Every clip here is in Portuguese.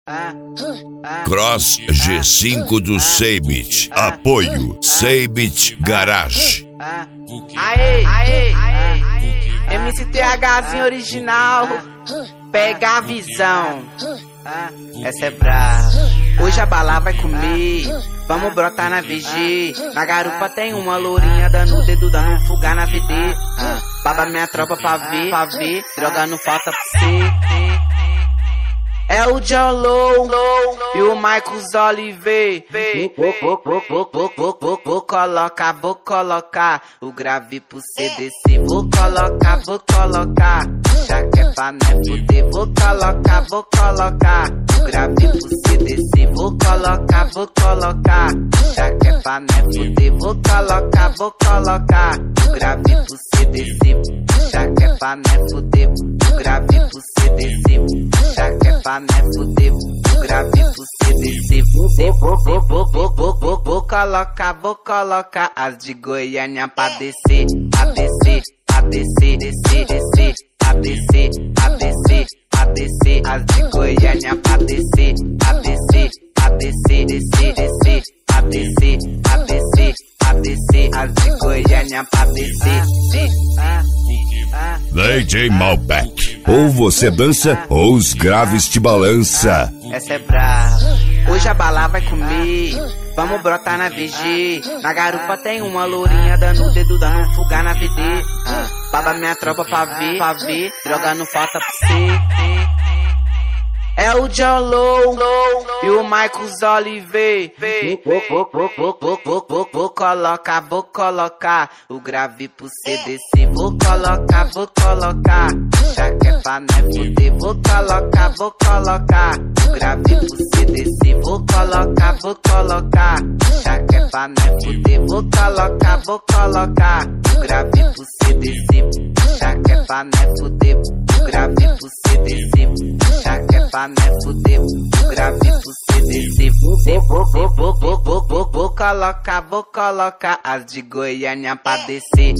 Cross G5 do Seibit. Apoio Seibit Garage. Aê, MCTHzinho original, pega a visão. Essa é brava. Hoje a bala vai comer, vamos brotar na VG. Na garupa tem uma lourinha dando o dedo, dando fuga na VD. Baba minha tropa pra ver, droga não falta pra cê. É o John Low e o Marcos Oliveira. Vou colocar o grave pro CDC. Vou colocar. Já que é pra não fuder. Vou colocar o grave pro CDC. Vou colocar. Já que é pra não fuder. Vou colocar o grave pro CDC. Já que é pra não fuder. O grave pro CDC. Já que é pra não fuder. O grave pro CDC. Vou colocar as de Goiânia pra descer. descer, as de Goiânia pra descer, descer, as de Goiânia pra descer. DJ Malbec. Ou você dança, ou os graves te balança. Essa é brava. Hoje a bala vai comer, vamos brotar na VG. Na garupa tem uma lourinha dando o dedo, dando fuga na VD. Baba minha tropa pra ver, droga não falta pra cê. É o John Low e o Marcos Oliveira. Vou colocar o grave pro CDC. Vou colocar. Já que é pra não fuder. Vou colocar o grave pro CDC. Vou colocar. Já que é pra não fuder. Vou colocar o grave pro CDC. Já que é pra não fuder. O grave pro CDC. Já que é pra não fuder. O grave pro CDC. Vou colocar as de Goiânia pra descer,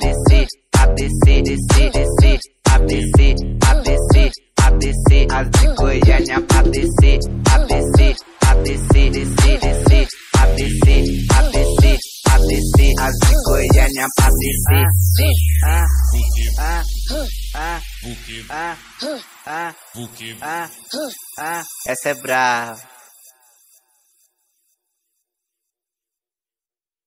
descer, as de Goiânia pra descer, descer, as de Goiânia pra descer. Essa é brava.